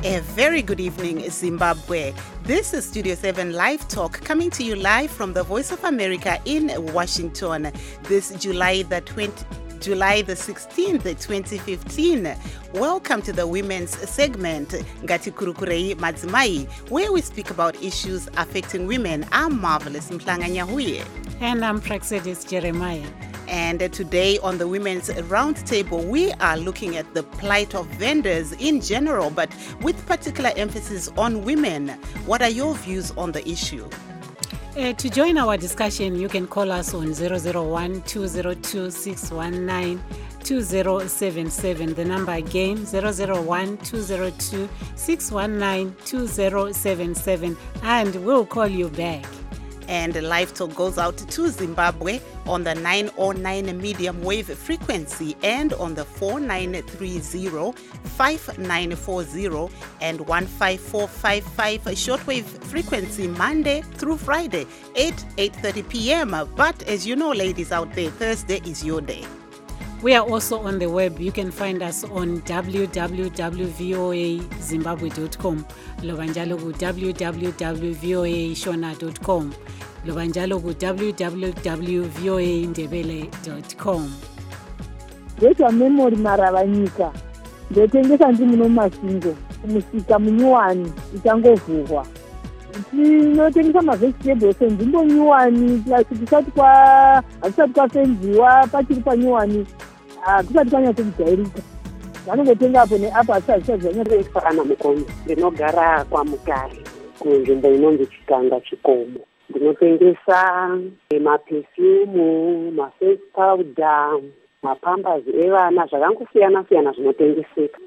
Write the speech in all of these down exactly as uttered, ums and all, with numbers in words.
A very good evening, Zimbabwe. This is Studio seven Live Talk, coming to you live from the Voice of America in Washington. This July the twentieth. July the sixteenth, twenty fifteen. Welcome to the women's segment, Ngati Kurukurei Madzimai, where we speak about issues affecting women. I'm Marvelous Mhlanga Nyahuye. And I'm Praxedis Jeremiah. And today on the Women's Roundtable, we are looking at the plight of vendors in general, but with particular emphasis on women. What are your views on the issue? Uh, to join our discussion, you can call us on zero zero one, two zero two, six one nine, two zero seven seven. The number again, zero zero one, two zero two, six one nine, two zero seven seven. And we'll call you back. And Live Talk goes out to Zimbabwe on the nine oh nine medium wave frequency and on the four nine three zero, five nine four zero and one five four five five shortwave frequency Monday through Friday, eight, eight thirty p.m. But as you know, ladies out there, Thursday is your day. We are also on the web. You can find us on w w w dot voa zimbabwe dot com, lobanjalo ku w w w dot voa shona dot com, lobanjalo ku w w w dot voa ndebele dot com. Ndeta memory maravanyika ndotengesa ndimuno masingo kumusika munyuwani ichangovhurwa tinotengesa mavegetables enzimbo nyuwani plus kusati kwa hakusati kwafenziwa pachiri panyuwani hakusati kwanyatsokujairika vanongotenga apo neapo asi hazvisati zvanyatsoifana mukono ndinogara kwamugari kunzvimbo inonzi chikanga chikomo ndinotengesa mapefyumu maface powder mapambazi evana zvakangosiyana siyana zvinotengeseka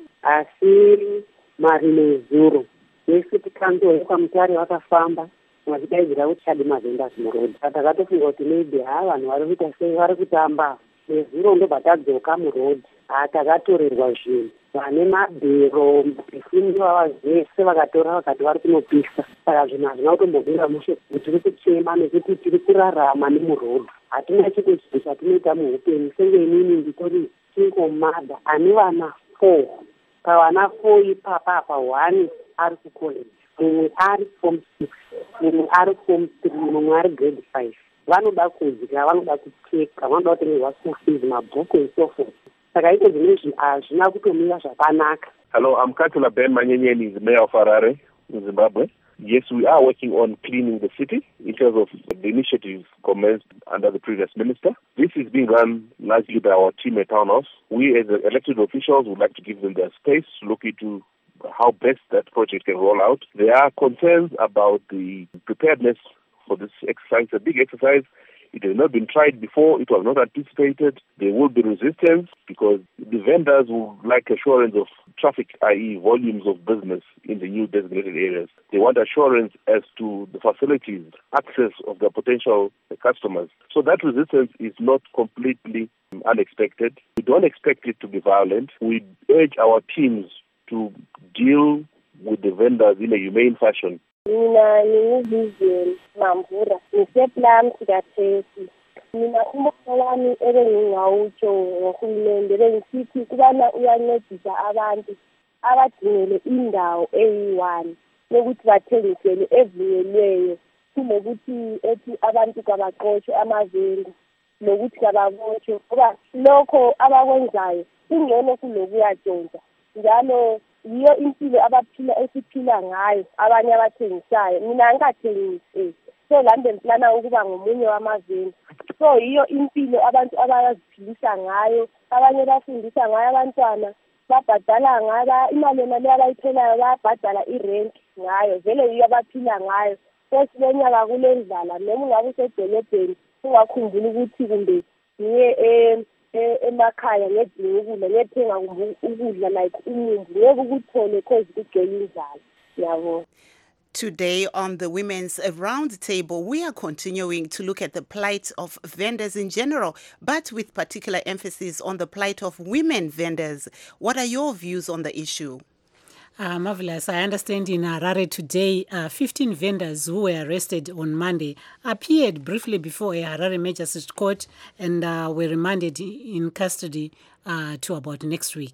asi mari nezuro yese tikandoya kwamutare vakafamba vachidaidzira kuti chadi mavhendas murodhi takatofunga kuti maybe ha vanhu vari kuita sei vari kutamba nezuro ndobva tadzoka murodhi ha takatorerwa zvinhu vane mabhero mapefyumu ivava zvese vakatora vakati vari kunopisa saka zvinhu hazvina kutombobvira mushe kuti tiri kuchema nekuti tiri kurarama nemurodhi hatina chito chinhu chatinoita muupenyu senge inini nditori single mother ane vana four pavana four ipapa apa one ari kucollege mumwe ari form six mumwe ari form three mumwe ari grade five vanoda kudya vanoda kupfeka vanoda kutengerwa school fees mabhuku and so forth saka iko zvimwe zvinhu hazvina kutomira zvakanaka. Hello, I'm Katula Ben Manyenyeni, the mayor of Harare in Zimbabwe. Yes, we are working on cleaning the city in terms of the initiatives commenced under the previous minister. This is being run largely by our team at Town House. We as elected officials would like to give them their space to look into how best that project can roll out. There are concerns about the preparedness for this exercise, a big exercise. It has not been tried before. It was not anticipated. There will be resistance because the vendors would like assurance of traffic, that is volumes of business in the new designated areas. They want assurance as to the facilities, access of the potential customers. So that resistance is not completely unexpected. We don't expect it to be violent. We urge our teams to deal with the vendors in a humane fashion. Mina ngivision Mamvura ngiseplam sikaThesi mina umbono wami ebengingawutsho ngohulumende bengisithi kubana uyancedisa abantu abadingele indawo eyi-one yokuthi bathengisele evunyelweyo kunokuthi ethi abantu kabaqotshwe amavenda nokuthi kababotshwe ngoba lokho abakwenzayo kungcono kulokuyatshontsha njalo yiyo impilo abaphila esiphila ngayo abanye abathengisayo mina angathengisi so lande mplana ukuba ngomunye wamaveni so yiyo impilo abantu abaziphilisa ngayo abanye bafundisa ngayo abantwana babhadala ngayo imali yona le abayitholayo bayabhadala irent ngayo vele yiyo abaphila ngayo so sibenyaka kule ndlala noma ungabe usedolobheni ungakhumbula ukuthi kumbe niye emakhaya ngedinga ukudla ngiyethenga ukudla like umumbu ngeke ukuthole cause kugcwele indlala yabo. Today on the Women's Roundtable, we are continuing to look at the plight of vendors in general, but with particular emphasis on the plight of women vendors. What are your views on the issue? Uh, marvelous. I understand in Harare today, uh, fifteen vendors who were arrested on Monday appeared briefly before a Harare Magistrate Court and uh, were remanded in custody uh, to about next week.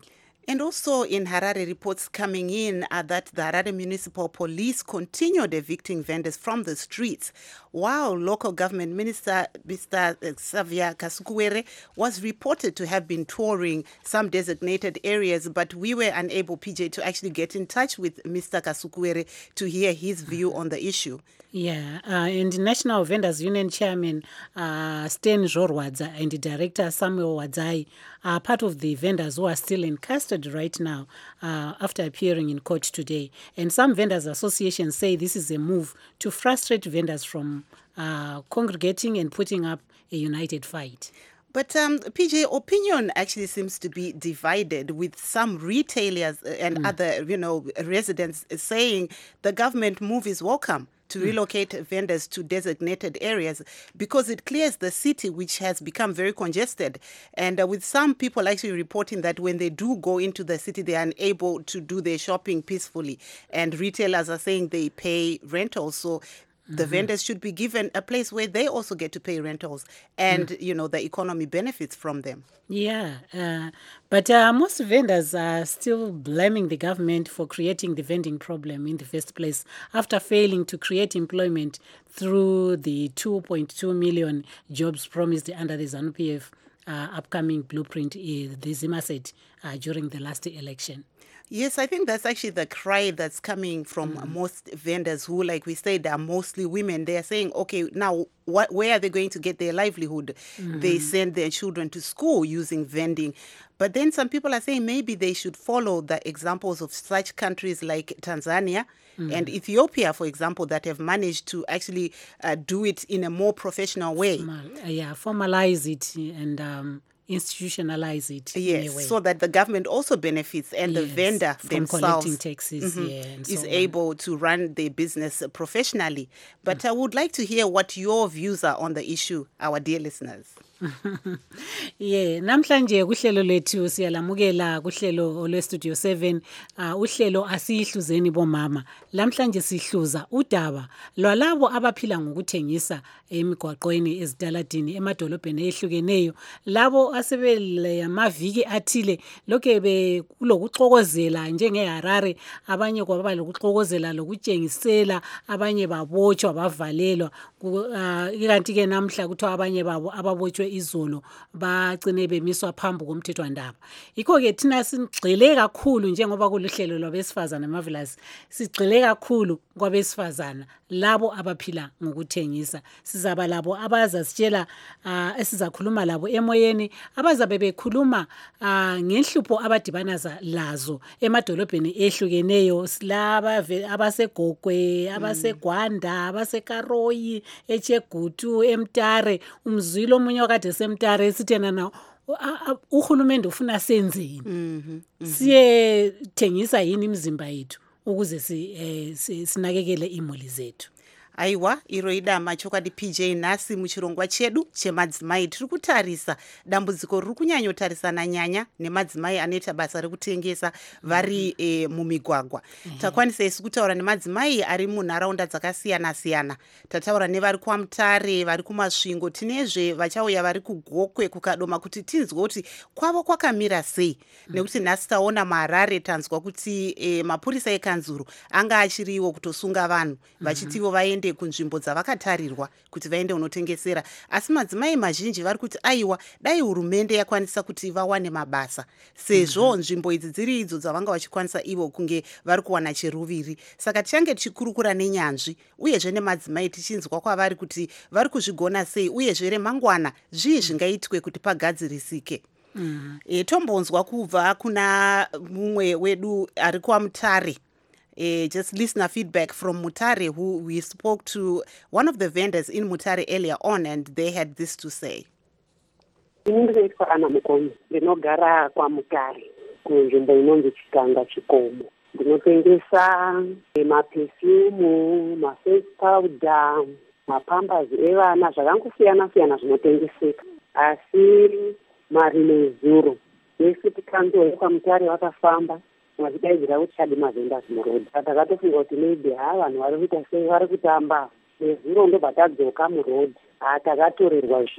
And also in Harare, reports coming in are that the Harare Municipal Police continued evicting vendors from the streets, while local government minister Mister Xavier Kasukuwere was reported to have been touring some designated areas, but we were unable, P J, to actually get in touch with Mister Kasukuwere to hear his view on the issue. Yeah, uh, and National Vendors Union Chairman uh, Sten Jorwadza and Director Samuel Wadzai are part of the vendors who are still in custody right now uh, after appearing in court today. And some vendors associations say this is a move to frustrate vendors from uh, congregating and putting up a united fight. But um, P J, opinion actually seems to be divided, with some retailers and mm. other, you know, residents saying the government move is welcome to relocate mm. vendors to designated areas because it clears the city, which has become very congested. And uh, with some people actually reporting that when they do go into the city, they are unable to do their shopping peacefully. And retailers are saying they pay rentals. So the mm-hmm. vendors should be given a place where they also get to pay rentals and, mm. you know, the economy benefits from them. Yeah, uh, but uh, most vendors are still blaming the government for creating the vending problem in the first place after failing to create employment through the two point two million jobs promised under the ZANU P F uh, upcoming blueprint, uh, the Zima said, uh, during the last election. Yes, I think that's actually the cry that's coming from mm. most vendors who, like we said, are mostly women. They are saying, okay, now what, where are they going to get their livelihood? Mm-hmm. They send their children to school using vending. But then some people are saying maybe they should follow the examples of such countries like Tanzania mm. and Ethiopia, for example, that have managed to actually uh, do it in a more professional way. Formal, uh, yeah, formalize it and Um institutionalize it. Yes, in a way. So that the government also benefits and yes, the vendor from themselves collecting taxes mm-hmm, yeah, and is so able on. to run their business professionally. But mm. I would like to hear what your views are on the issue, our dear listeners. Yeah, namhlanje kuhlelo lethu siyalamukela kuhlelo olwe Studio seven uh, uhlelo asihluzeni bomama. Lamhlanje sihluza udaba lwalabo abaphila ngokuthengisa emigwaqweni ezitaladini emadolobheni ehlukeneyo, labo asebele amaviki athile lokho bekulokuxokozela njengeHarare, abanye kwaba lokuxokozela lokutshengisela, abanye babotshwa bavalelwa kanti ke namhla kuthiwa abanye babo ababotshwe izolo bagcine bemiswa phambi komthethwandaba. Yikho ke thina sigxile kakhulu njengoba kuluhlelo lwabesifazana Marvelous, sigxile kakhulu kwabesifazana labo abaphila ngokuthengisa. Sizaba labo abazasitshela uh, esizakhuluma labo emoyeni, abazabe bekhuluma uh, ngenhlupho abadibana lazo emadolobheni ehlukeneyo, silaba abasegogwe, abaseGwanda, abasekaroyi, eChegutu, eMtare, umzilo omunye wakade semtare sithena na uhulumende ufuna senzeni. Mhm. Siye thengisa yini imizimba yethu ukuze si, eh, si sinakekele imuli zethu. Aiwa, iroida machokwadi P J nasi muchirongwa chedu chemadzimai tiri kutarisa dambudziko riri kunyanyotarisana nyanya nemadzimai anoita basa rekutengesa vari e, mumigwagwa. Mm-hmm. Takwanisa isu kutaura nemadzimai ari munharaunda dzakasiyana siyana. Tataura nevari kwaMutare, vari kumasvingo, tinezve vachauya vari kuGokwe kukadoma kuti tinzwe kuti kwavo kwakamira sei. Mm-hmm. Nekuti nhasi taona muHarare tanzwa kuti e, mapurisa ekanzuru anga achiriwo kutosunga vanhu mm-hmm. vachitivo vaende kunzvimbo dzavakatarirwa kuti vaende unotengesera, asi madzimai mazhinji vari kuti aiwa dai hurumende yakwanisa kuti vawane mabasa sezvo mm-hmm. nzvimbo idzi dziri idzo dzavanga vachikwanisa ivo kunge vari kuwana cheruviri. Saka tichange tichikurukura nenyanzvi uyezve nemadzimai tichinzwa kwavari kuti vari kuzvigona sei uyezve remangwana zvii zvingaitwe kuti pagadzirisike. Mm-hmm. E, tombonzwa kubva kuna mumwe wedu ari kwaMutare. Uh, just listener feedback from Mutare, who we spoke to one of the vendors in Mutare earlier on, and they had this to say. Ndinogara kwaMutare kunzvimbo inonzi Chikanga Chikomo. Ndinotengesa maperfume, maface powder, mapambazi evana, zvakangosiyana siyana zvinotengeseka. Asi mari nezuro nesiti kanzuro kwaMutare vakafamba vachidaidzira kuti chadi mavhendas murodhi. Takatofunga kuti maybe ha vanhu vari kuita sei vari kutamba nezuro ndobva tadzoka murodhi. Ha takatorerwa zvinhu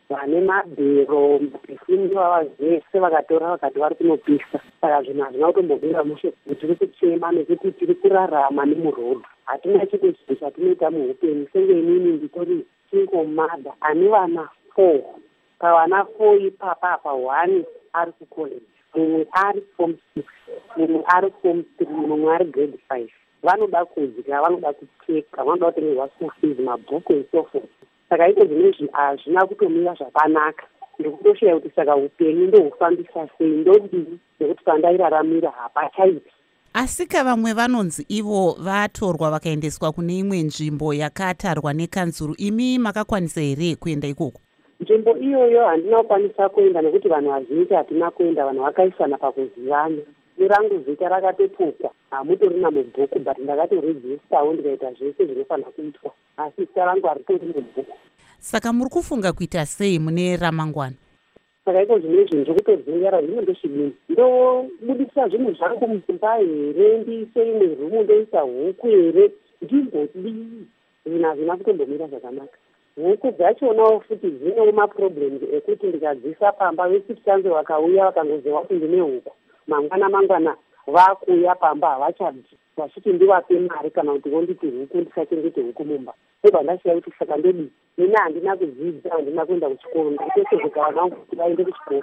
vane mabhero mapefumu vava zvese vakatora vakati vari kunopisa. Saka zvinhu hazvina kutombomira mushe kuti tiri kuchema nekuti tiri kurarama nemurodhi. Hatina chimwe chinhu chatinoita muupenyu. Senge inini nditori single mother ane vana four. Pavana four ipapa apa one ari kucollege, mumwe ari form six, mumwe ari form three, mumwe ari grade five. Vanoda kudya, vanoda kupfeka, vanoda kutengerwa school fees, mabhuku and so forth. Saka ito zvinezvi hazvina kutomira zvakanaka. Ndikutoshuya kuti saka upenyu ndohufambisa sei, ndodii nekuti pandairaramira hapachaiti. Asika vamwe vanonzi ivo vatorwa vakaendeswa kune imwe nzvimbo yakatarwa nekanzuru. Imi makakwanisa here kuenda ikoko? Nzvimbo iyoyo handina kukwanisa kuenda nekuti vanhu vazhinji hatina kuenda, vanhu vakaisana pakuzivana. Nerangu zita rakatotukwa, hamutorina mubhuku, but ndakatorejestawo ndikaita zvese zvinofanira kuitwa, asi zita rangu haritori mubhuku. Saka muri kufunga kuita sei mune ramangwana? Saka iko zvinezvi ndikutodzingara zvino ndochidini, ndobudisa zvinhu zvangu mudzimba here, ndiise imwe rumu ndoisa huku here, ndimbodii? Zvinhu hazvina kutombomira zvakanaka. Huku dzachonawo futi dzinewo maproblems ekuti ndikadzisa pamba vesipsanze vakauya vakangoziva kuti ndine huku, mangwana mangwana vakuuya pamba havachadyi, vachiti ndivape mari kana kuti vonditi huku ndisachengete huku mumba. Ndobva ndasiya kuti saka ndodii? Ini handina kudzidza, handina kuenda kuchikoro, ndikutosezeka vana vangu kuti vaende kuchikoro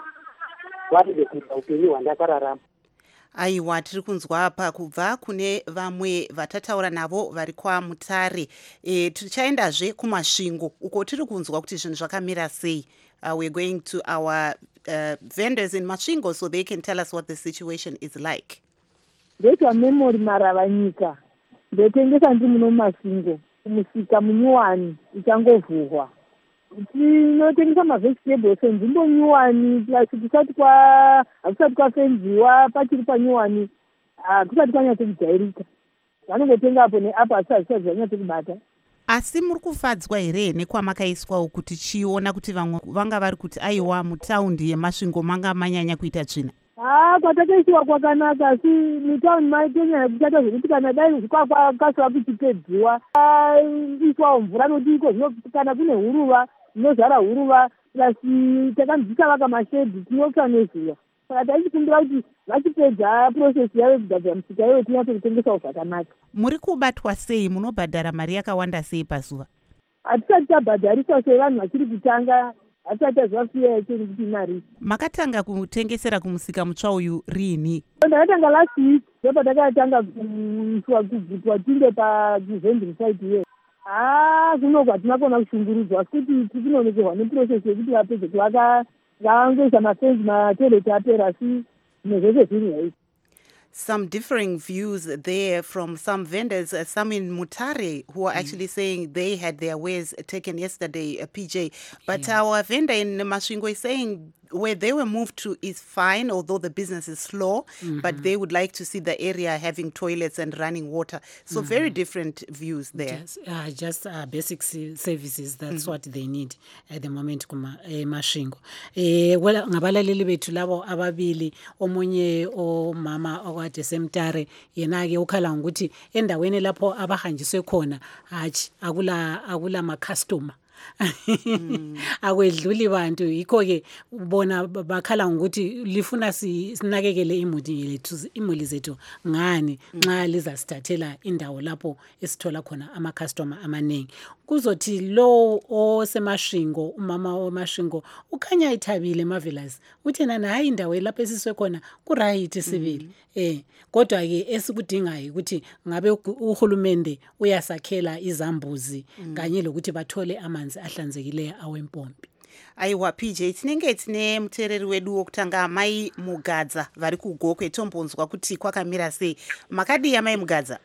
varege kuita upenyu hwandakararama. Aiwa, tiri kunzwa apa kubva kune vamwe vatataura navo vari kwaMutare. E, tichaendazve kumasvingo uko tiri kunzwa kuti zvinhu zvakamira sei. Uh, we're going to our uh, vendors in Masvingo so they can tell us what the situation is like. Ndetwa memory maravanyika. Ndotengesa ndi muno Masvingo. Kumusika munyuwani ichangovhurwa. Tinotengesa mavegetables enzimbo nyuwani plus kusati kwa hakusati kwafenziwa pachiri panyuwani hakusati kwanyatsokujairika. Vanongotenga apo neapo asi hazvisati zvanyatsokubata. Asi muri kufadzwa here nekwamakaiswawo kuti chiona kuti vamwe vanga vari kuti aiwa mutaundi yeMasvingo manga manyanya kuita tsvina? Ah, kwatakaisiwa kwakanaka, asi mutaundi maitonyanya kuchata zvokuti kana dai zvikwakakasiwa kuchipedzwa iswawo mvura nokuti iko zvino kana kune huruva inozara huruva plus takanzisa vaka mashedhi tinotsva nezuva. Saka taichikumbira kuti vachipedza process yavo kugadzira musika iyoyo tinyatsokutengesawo zvakanaka. Muri kubatwa sei? Munobhadhara mari yakawanda sei pazuva? Hatisati tabhadhariswa sevanhu vachiri kutanga, hatisati taziva yachiri kuti mari. Makatanga kutengesera kumusika mutsva uyu rini? Ndakatanga last week, ndopa takatanga kuiswa kubvutwa tinde pavending site iyoyo. Ah, zvinobva hatina kuona kushungurudzwa, asi kuti tirikunonokerwa neprocess yekuti vapedze kuvaka vaangoisa mafenzi matoilet apera, asi zvinhu zvese zviri right. Some differing views there from some vendors, uh, some in Mutare who are mm. actually saying they had their wares taken yesterday, uh, P J. But yeah. our vendor in Masvingo is saying where they were moved to is fine, although the business is slow, mm-hmm. but they would like to see the area having toilets and running water. So mm-hmm. very different views there. Just, uh, just uh, basic services, that's mm-hmm. what they need at the moment kuma eh, Masvingo. Eh, well, ngabalaleli bethu labo ababili omunye omama okade semtare yena ke ukhala ngokuthi endaweni lapho abahanjiswe khona hathi akula akula ma customer mm. akwedluli bantu yikho ke ubona bakhala ngokuthi lifuna sinakekele imuli lethu imuli zethu ngani nxa liza sithathela indawo lapho esithola khona ama customer amaningi. Kuzothi lo oseMasvingo umama oMasvingo ukhanya ithabile marvelous uthi nana hayi indawo lapho esiswe khona ku right sibili eh kodwa ke esikudingayo ukuthi ngabe uhulumende uyasakhela izambuzi kanye lokuthi bathole amanzi ahlanzekileyo awempompi. Aiwa P J, tinenge tine mutereri wedu wokutanga Mai Mugadza vari kuGokwe. Tombonzwa kuti kwakamira sei. Makadi Mai Mugadza?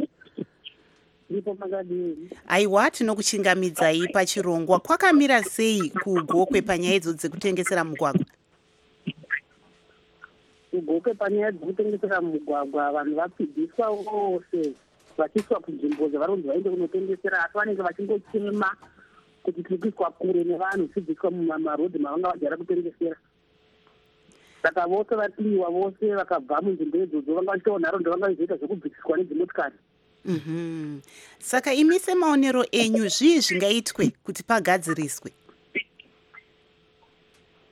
Aiwa, tinokuchingamidzai pachirongwa. Kwakamira sei kuGokwe panyaya idzo dzekutengesera mugwagwa? KuGokwe panyaya dzekutengesera mugwagwa vanhu vapfidziswa vose vachiswa kunzvimbo dzavarunzi vaende kunotengesera, asi vanenge vachingochema kuti tiri kuiswa kure nevanhu pfidziswa mumarodhi mavanga vagara kutengesera. Saka vose vatiwa vose vakabva munzvimbo idzodzo vanga vachitawo nharaunda vanga vachizoita zvekubvisiswa nedzimotikari. Mhm. Saka imi semaonero enyu zvii zvingaitwe kuti pagadziriswe?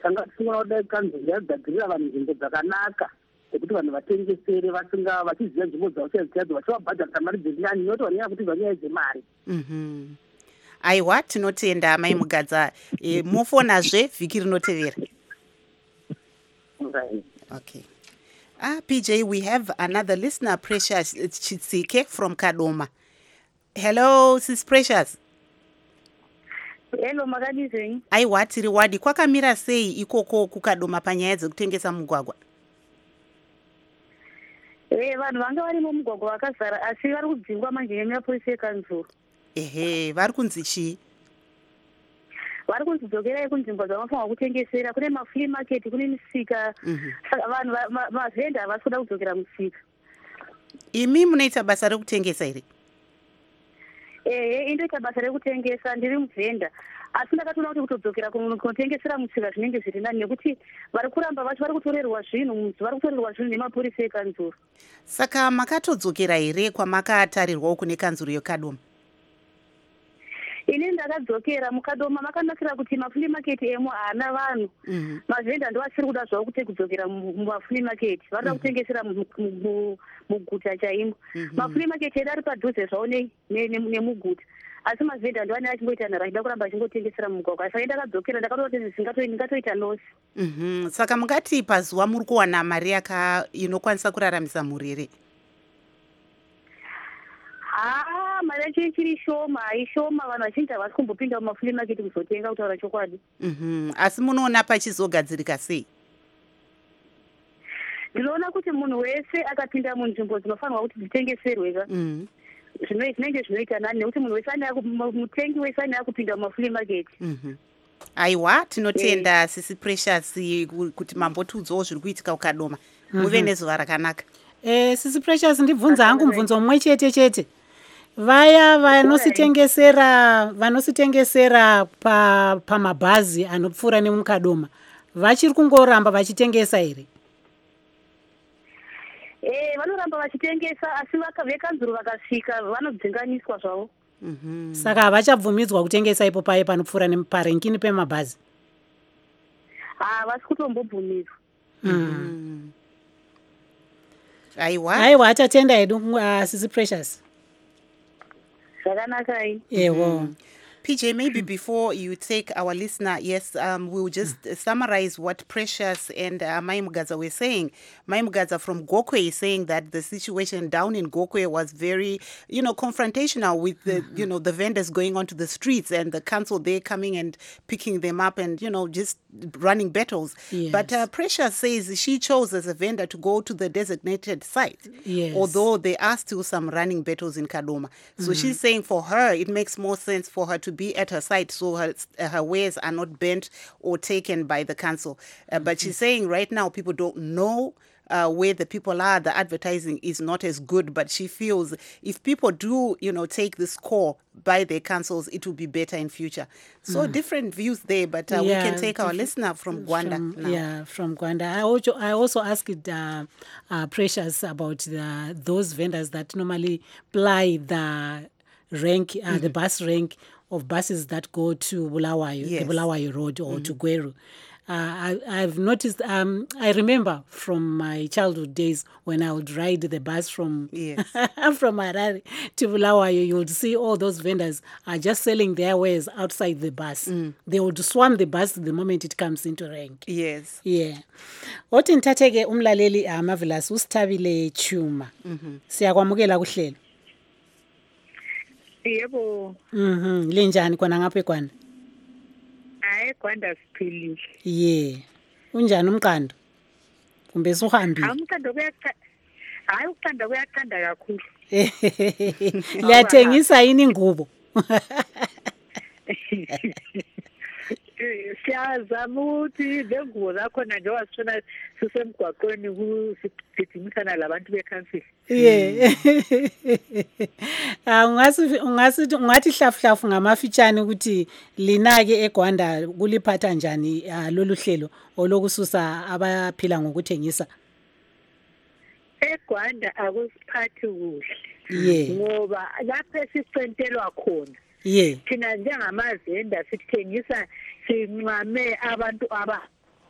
tanga tisingaona kudai kanzuri yagadzirira vanhu nzvimbo dzakanaka dzekuti vanhu vatengesere vasinga vachiziva nzvimbo dzavo chadzo vachavabhadharisa mari dzirinyani noti vanyaya kuti vanyaya dzemari. Aiwa, tinotenda Mai Mugadza. E, mufonazve vhiki rinotevera. Okay. Ah, P J, we have another listener, Precious Chitsike from Kadoma. Hello, Sis Precious. Hello, makadizeni. Aiwa, tiri wadi. Kwakamira sei ikoko kukadoma panyaya dzekutengesa mugwagwa? Eh, vanhu vanga vari mumugwagwa vakazara asi vari kudzingwa manje nemapurisa ekanzuru. Ehe, vari kunzi chii? Vari kunzidzokerai kunzvimbo dzavafanira kutengesera. Kune maflea market, kune misika. Saka vanhu mavhenda havasi kuda kudzokera musika. Imi munoita basa rekutengesa here? Eh, indoita basa rekutengesa, ndiri muvhenda. Asi ndakatoona kuti kutodzokera kunotengesera musika zvinenge zviri nani nekuti vari kuramba vacho vari kutorerwa zvinhu mudzi vari kutorerwa zvinhu nemapurisa ekanzuru. Saka makatodzokera here kwamakatarirwawo kune kanzuru yeKadoma? Ini ndakadzokera mukadoma makanakira kuti maflea market emo haana vanhu. Mavhenda ndo asiri kuda zvavo kuti kudzokera mumaflea market. Varida kutengesera muguta chaimo. Maflea market edu ari padhuze zvavo nemuguta. Asi mavhenda ndo ane achingoita nhara achida kuramba achingotengesera mumugwagwa. Saka ndakadzokera ndakatoona kuti ndingatoita losi. Saka mungati pazuva muri kuwana mari yaka inokwanisa kuraramisa mhuri here? Ah, mari yacho ichiri shoma, ishoma. Vanhu vazhinji havasi kumbopinda mumaflea market kuzotenga kutaura chokwadi. Asi munoona pachizogadzirika sei? Ndinoona kuti munhu wese akapinda munzvimbo dzinofanirwa kuti dzitengeserwe ka. Zvinenge zvinoita nani nekuti munhu wese ane mutengi wese ane akupinda mumaflea market. Aiwa, tinotenda Sisi Precious kuti mambotiudzawo zviri kuitika kuKadoma. Muve nezuva rakanaka. Eh, Sisi Precious, ndibvunza hangu mubvunzo mumwe chete chete. Vaya vanositengesera vanositengesera pa pamabhazi anopfuura nemukadoma vachiri kungoramba vachitengesa here? Eh, vanoramba vachitengesa asi vakavekanzuru vakasvika vanodzinganiswa zvavo. Saka havachabvumidzwa kutengesa ipo paye panopfuura neparenkini pemabhazi? Ah, vasi kutombobvumidzwa. Aiwa. Aiwa, atatenda hedu uh, Sisi Precious. Zvakanaka ini. Ewo. P J, maybe before you take our listener, yes, um, we'll just uh, summarize what Precious and uh, Mai Mugadza were saying. Mai Mugadza from Gokwe is saying that the situation down in Gokwe was very, you know, confrontational with the, mm-hmm. you know, the vendors going onto the streets and the council there coming and picking them up and, you know, just running battles. Yes. But uh, Precious says she chose as a vendor to go to the designated site, yes. although there are still some running battles in Kadoma. So mm-hmm. she's saying for her, it makes more sense for her to be at her site so her, uh, her wares are not bent or taken by the council. Uh, but she's saying right now people don't know uh, where the people are. The advertising is not as good, but she feels if people do, you know, take this call by their councils, it will be better in future. So mm. different views there, but uh, yeah, we can take our listener from Gwanda from, now. Yeah, from Gwanda. I also, I also asked uh, uh, Precious about the, those vendors that normally ply the rank, uh, mm-hmm. the bus rank of buses that go to Bulawayo, yes. the Bulawayo Road or mm-hmm. to Gweru. Uh, I, I've noticed, um, I remember from my childhood days when I would ride the bus from yes. from Harare to Bulawayo, you would see all those vendors are just selling their wares outside the bus. Mm. They would swarm the bus the moment it comes into rank. Yes. Yeah. Othi ntatheke umlaleli Marvelous usithabile Chuma. Mhm. Siyakwamukela kuhlelo. Yebo. Mhm. Linjani kwana ngapha eGwanda? Hayi Gwanda siphilile. Yeah. Unjani umqando? Kumbe suhambile? Hayi umqando kuyaqanda. Hayi umqando kuyaqanda kakhulu. Liyathengisa yini ingubo? Siyazama ukuthi lengubo lakhona nje wasifuna sisemgwaqweni kusigijimisana labantu bekhansili. Yeah. Ah ungasi ungasi ungathi hlafuhlafu ngamafitshane ukuthi lina ke eGwanda kuliphatha njani lolu hlelo olokususa abaphila ngokuthengisa? eGwanda akusiphathi kuhle. Yeah. Ngoba lapho sicentelwa khona. Yeah. Thina njengamazenda sithengisa sinqame abantu aba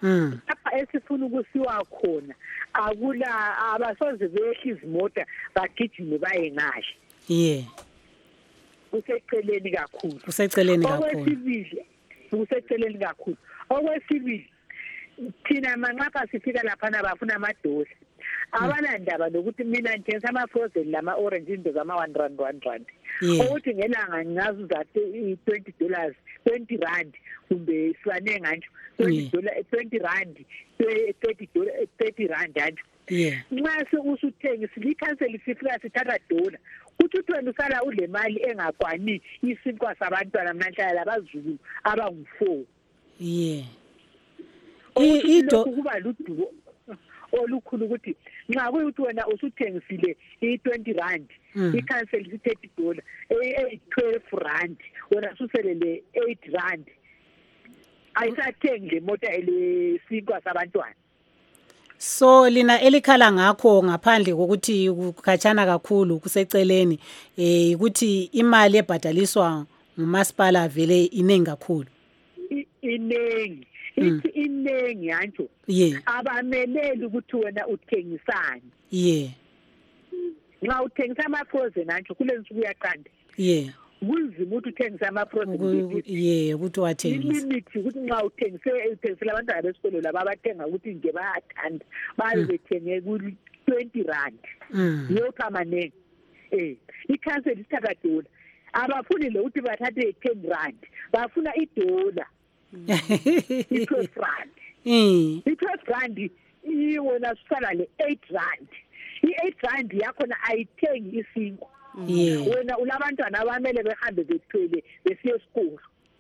Mm. Lapha esifuna ukusiwa khona akula abasoze behla izimota bagijime baye ngahle. Yeah. Kuseceleni kakhulu. Kuseceleni kakhulu. Okwesibili, kuseceleni kakhulu. Okwesibili, thina manqapha sifika lapha nabafuna amadosi. Abanandaba nokuthi mina ngithenga ama frozen lama orange into zama one rand one rand. Ukuthi ngelanga ngazi zathi twenty dollars, twenty rand kumbe swane nganje twenty dollars, twenty rand, thirty dollars, thirty rand nje. Yeah. Nxa usuthenga silikhanseli sifika sithatha dollar. Kuthi wena usala ule mali engakwani isinkwa sabantwana namhlanje labazulu abangu four. Yeah. Ido kuba ludubo olukhulu ukuthi nxa kuyuthi wena usuthengisile i-twenty rand i-cancel i-thirty dollar twelve rand wena suselele eight rand ayisathengi le mota elesinkwa sabantwana. So lina elikhala ngakho ngaphandle kokuthi kukhatshana kakhulu kuseceleni eh ukuthi imali ebhadaliswa ngumasipala vele inengi kakhulu. Inengi ithi inengi yanjo. Yeah. Abameleli ukuthi wena uthengisani. Yeah. Nxa uthengisa ama frozen anjo kulensuku uyaqanda. Yeah. Kunzima ukuthi uthengisa ama frozen. Yeah, ukuthi wathengisa. Limit ukuthi nxa uthengise uthengisela abantwana besikolo laba abathenga ukuthi nje bayathanda baye bethenge ku twenty rand. Mm. Yopha manene. Eh, i-cancel isithatha dollar. Abafuni lo ukuthi bathathe ten rand. Bafuna i-dollar. I-twelve rand. Mm. I-twelve rand iwona sisala le eight rand. I-eight rand yakho na ayithengi isinkwa. Yeah. Wena ulabantwana abamele behambe bethwele besiye esikolo.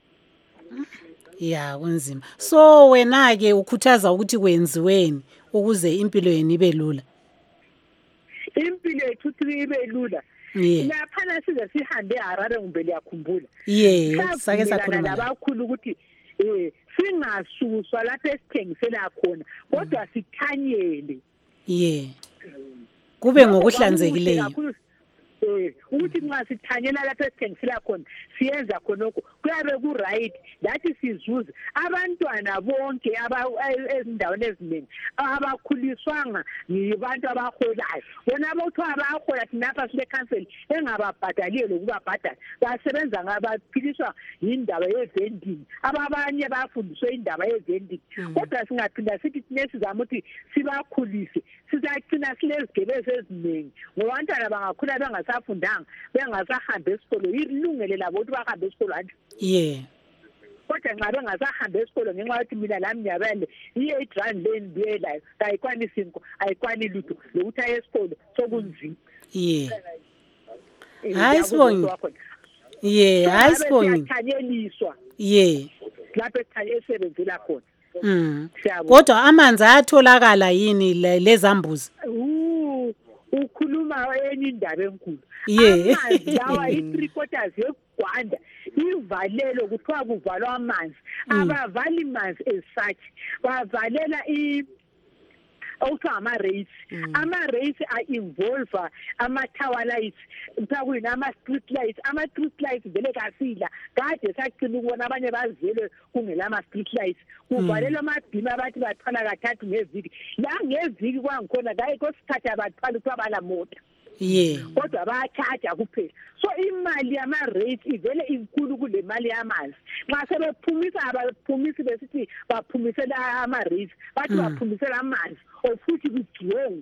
Yeah, kunzima. So wena ke ukhuthaza ukuthi kwenziweni ukuze impilo yenu ibe lula. Impilo yethu ibe lula. Yeah. Lapha size sihambe eHarare ngumbe liyakhumbula. Yeah, sake sakhuluma labakhulu ukuthi eh singasuswa lapha esithengisela khona kodwa sithanyele. Yeah. Kube ngokuhlanzekileyo. Eh ukuthi nxa sithanyela lapha esithengisela khona siyenza khonoko kuyabe ku right lathi sizuze abantwana bonke aba ezindaweni eziningi abakhuliswanga yibantu abaholayo bona abothiwa abahola thina sile cancel engababhadaliyo lokubabhadala basebenza ngabaphiliswa yindaba yevending ababanye bafundiswe indaba yevending kodwa singaphinda sithi thina sizama ukuthi sibakhulise sizagcina silezigebezi eziningi ngoba abantwana bangakhula bengasafundanga bengasahambe esikolo ilungele labo ukuthi bahambe esikolo anje. Yeah. Kodwa nxa bengasahambe esikolo ngenxa yokuthi mina lami ngiyabele i-eight rand le ndiyelayo ayikwani cinco ayikwani lutho lokuthi aye esikolo sokunzima. Yeah. Hayi sibonge. Yeah, hayi sibonge. Siyathanyeliiswa. Yeah. Lapho esebenzela khona. Mm. Kodwa amanzi ayatholakala yini lezambuzi? Uh, ukhuluma enye indaba enkulu. Yeah. Amanzi lawa i-three quarters yegwanda ivalelo kuthiwa kuvalwa amanzi. Abavali manzi esuch bavalela i okuthiwa ama-rates. Ama-rates a-involve ama-tower lights, kuthiwa kuyini ama-street lights. Ama-street lights vele kasila kade sacina ukubona abanye bazele kungela ama-street lights. Kuvalelwa amabhimi abathi bathwala kathathu ngeviki. La ngeviki kwangikhona kayisikhathi abathwala kuthiwa balamota. Yeah. Kodwa bayachaja kuphela. So imali yama-rates ivele inkulu kule mali yamanzi. Nxa sebephumisa abaphumisi besithi baphumisela ama-rates bathi baphumisela amanzi ofuthi kugciwe.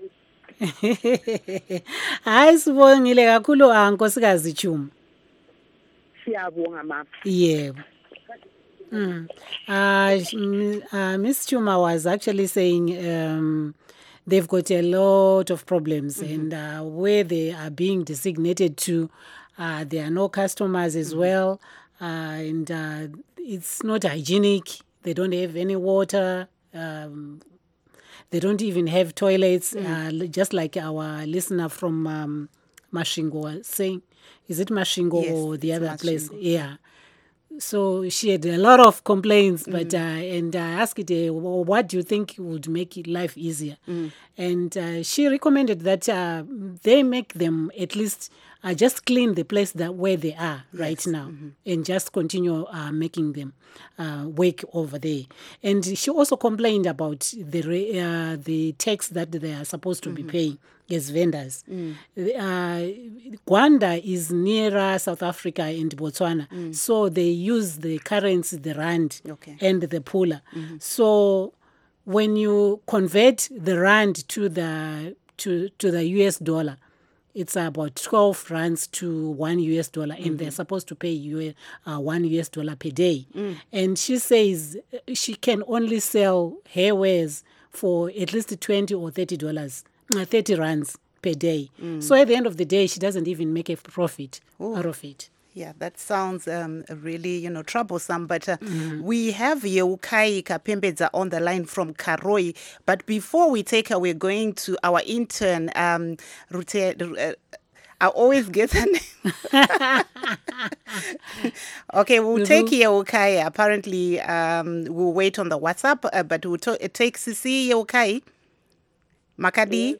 Hayi sibongile kakhulu ankosikazi Chuma. Siyabonga mama. Yebo. Mm. Uh, uh, Miss Chuma was actually saying um, they've got a lot of problems mm-hmm. and uh, where they are being designated to, uh, there are no customers as mm-hmm. well, uh, and uh, it's not hygienic. They don't have any water. Um, they don't even have toilets, mm-hmm. uh, just like our listener from um, Mashingo was saying. Is it Mashingo yes, or the other Mashingo. place? Yeah. So she had a lot of complaints, but mm. uh, and I asked her, well, what do you think would make life easier? Mm. And uh, she recommended that uh, they make them at least uh, just clean the place that where they are right Yes. now, and just continue uh, making them uh, work over there. And she also complained about the re- uh, the tax that they are supposed to be paying as vendors. Uh, Rwanda is nearer South Africa and Botswana, so they use the currency, the rand, Okay. and the pula. So when you convert the rand to the to to the U S dollar, it's about twelve rands to one U S dollar, and they're supposed to pay you uh, one U S dollar per day. And she says she can only sell her wares for at least twenty or thirty dollars, uh, thirty rands per day. So at the end of the day, she doesn't even make a profit out of it. Yeah, that sounds um, really, you know, troublesome. But uh, we have Yeukai Kapembedza on the line from Karoi. But before we take her, we're going to our intern, um, Rute. Uh, I always get her name. Okay, we'll take Yeukai. Apparently, um, we'll wait on the WhatsApp, uh, but we'll to- take Sisi Yeukai. Makadi.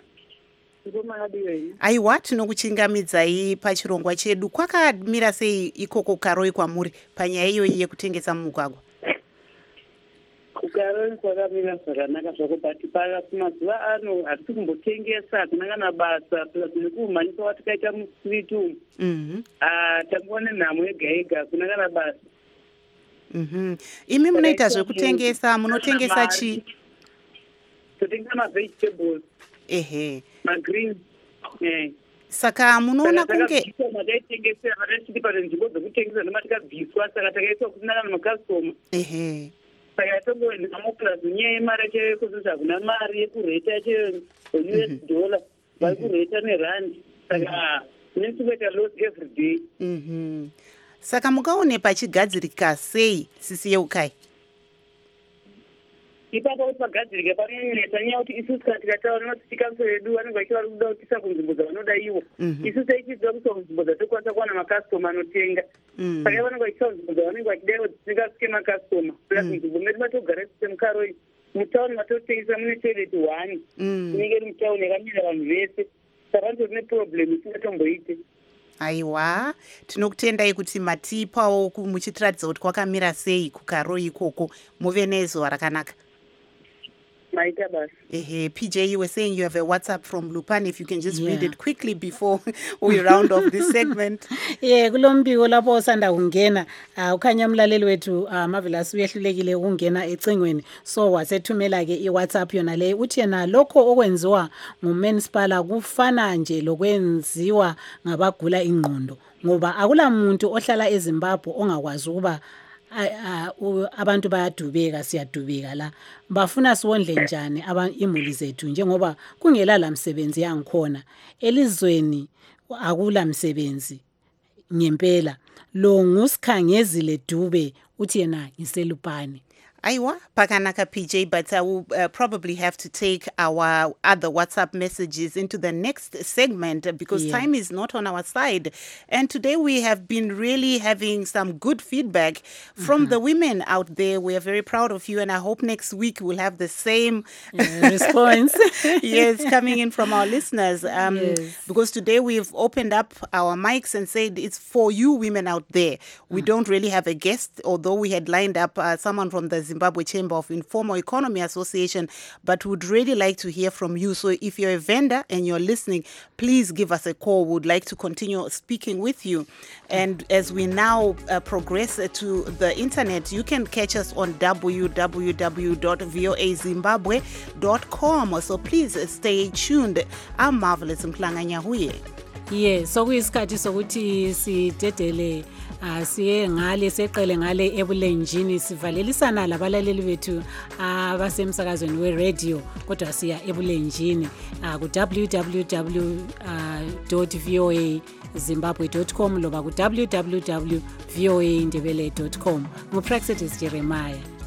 Aiwa, tinokuchingamidzai pachirongwa chedu. Kwakamira sei ikoko Karoi kwamuri panyaya iyoyi yekutengesa mumugwagwa? Kukaroi kwakamira zvakanaka zvakubati paya mazuva ano hatisi kumbotengesa kuna kana basa nekumhanyisa watikaita musiriti umu. Tangoona nhamo yega yega kuna kana basa. Imi munoita zvekutengesa, munotengesa chi? Totengesa mavegetables. Ehe. Magreen. Eh. Saka munoona kunge mataitengesera mataisviti panzvimbo dzekutengesa nematikabviswa saka takaiswa kusina kana makastoma. Ehe. Saka tongonhamo plus nyaya yemari chaiyo yekuti hakuna mari yekureta chaiyo U S dollar vari kureta nerandi. Saka nesingoita loss every day. Mhm. Saka mukaone pachigadzirika sei Sisi Yeukai? Ipapo kuti pagadzirike panonetsa nyaya kuti isusu kana tikataura notichikanso yedu vanenge vachiva vari kuda kutisa kunzvimbo dzavanoda ivo. Isusu taichiziva kuti kunzvimbo dzatokwanisa kuwana makastoma anotenga. Saka vanenge vachisa kunzvimbo dzavanenge vachidaiwo dzisingasvike makastoma. Saka kunzvimbo medu matogara semukaroi mutauni matotengesa mune toilet one inenge iri mutauni yakamira vanhu vese. Saka vanotori neproblem isingatomboite. Aiwa, tinokutendai kuti matipawo muchitiratidza kuti kwakamira sei kuKaroi ikoko. Muve nezuva rakanaka. Uh, P J, you were saying you have a WhatsApp from Lupani. If you can just yeah. read it quickly before we round off this segment. Yeah, kulombiko lapho osanda kungena ukhanya umlaleli wethu Marvelous uyehlulekile ukungena ecingweni, so wasethumela ke iWhatsApp yona le uthi yena lokho okwenziwa nguMunicipal kufana nje lokwenziwa ngabagula ingqondo, ngoba akula muntu ohlala eZimbabwe ongakwazi ukuba abantu bayadubeka siyadubeka la, bafuna siwondle njani imuli zethu njengoba kungela la msebenzi yangikhona elizweni, akula msebenzi ngempela. Lo ngusikhangezile Dube uthi yena ngiselupani. Aiwa, pakanaka P J, but I will uh, probably have to take our other WhatsApp messages into the next segment because yeah. time is not on our side. And today we have been really having some good feedback from mm-hmm. the women out there. We are very proud of you, and I hope next week we'll have the same yeah, response. Yes, coming in from our listeners. Um, yes. Because today we've opened up our mics and said it's for you women out there. We mm. don't really have a guest, although we had lined up uh, someone from the Zimbabwe Chamber of Informal Economy Association, but would really like to hear from you. So if you're a vendor and you're listening, please give us a call. We'd like to continue speaking with you. And as we now uh, progress to the internet, you can catch us on w w w dot voa zimbabwe dot com. So please stay tuned. I'm Marvelous Mklanganya Huye. Yes, so kuyisikhathi sokuthi sidedele siye ngale seqele ngale ebulenjini sivalelisana labalaleli bethu abasemsakazweni we-radio, kodwa siya ebulenjini ku w w w dot voa zimbabwe dot com loba ku w w w dot voa ndebele dot com. Ngupraxetis Jeremiah.